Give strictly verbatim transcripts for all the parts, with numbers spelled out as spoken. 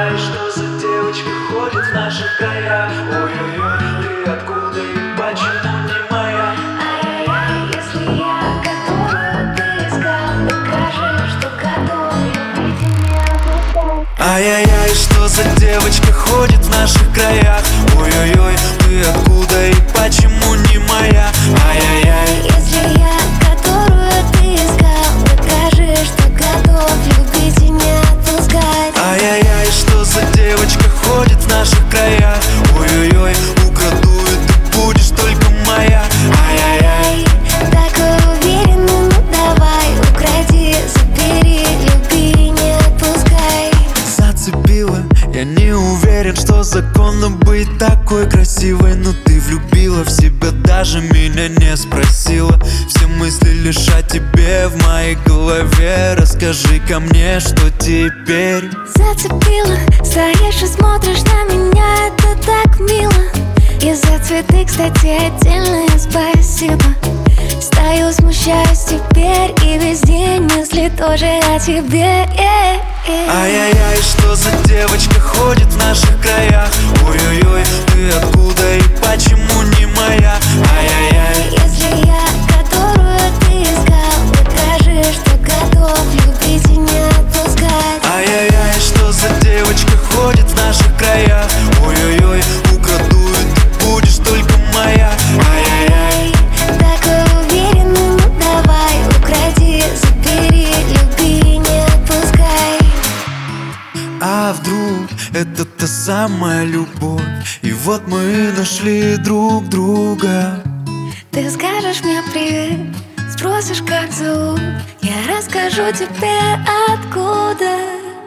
Ай-яй-яй, что за девочка ходит в наших краях? Ой-ой-ой, ты откуда и почему не моя? Ай-яй-яй, если я, которую ты искал, докажи, что готов любить и не отпускать. Ай-яй-яй, что за девочка ходит в наших краях? Ой-ой-ой, ты откуда и почему не моя? Ай-яй-яй, Если я, которую ты искал, докажи, что готов любить и не отпускать. ай-яй-яй, что за девочка ходит в наших краях? Ой-ой-ой, украду и ты будешь только моя. Ай-яй-яй, Такой уверенный, ну давай, укради, забери, люби, не отпускай. зацепила. Я не уверен, что законно быть такой красивой, но ты влюбила в себя, даже меня не спросила. Все мысли лишь о тебе в моей голове. Расскажи-ка мне, что теперь? Зацепила, стоишь и смотришь на меня, это так мило. И за цветы, кстати, отдельное спасибо. Стою, смущаюсь теперь, и весь день мысли тоже о тебе. э, э. Ай-яй-яй, что за девочка ходит в наших краях? Ой-ой-ой, ты откуда и почему не моя? Ай-яй-яй, Если я, которую ты искал, докажи, что готов любить и не отпускать. ай-яй-яй, что за девочка ходит в наших краях? Ой-ой-ой, украду и ты будешь только моя. Ай-яй-яй, Такой уверенный, ну давай, укради, забери, люби, не отпускай. а вдруг это та самая любовь? И вот мы нашли друг друга. Ты скажешь мне привет, спросишь, как зовут, я расскажу тебе откуда.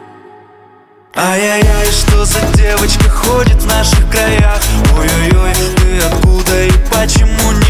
Ай-яй-яй, что за девочка ходит в наших краях? Ой-ой-ой, ты откуда и почему не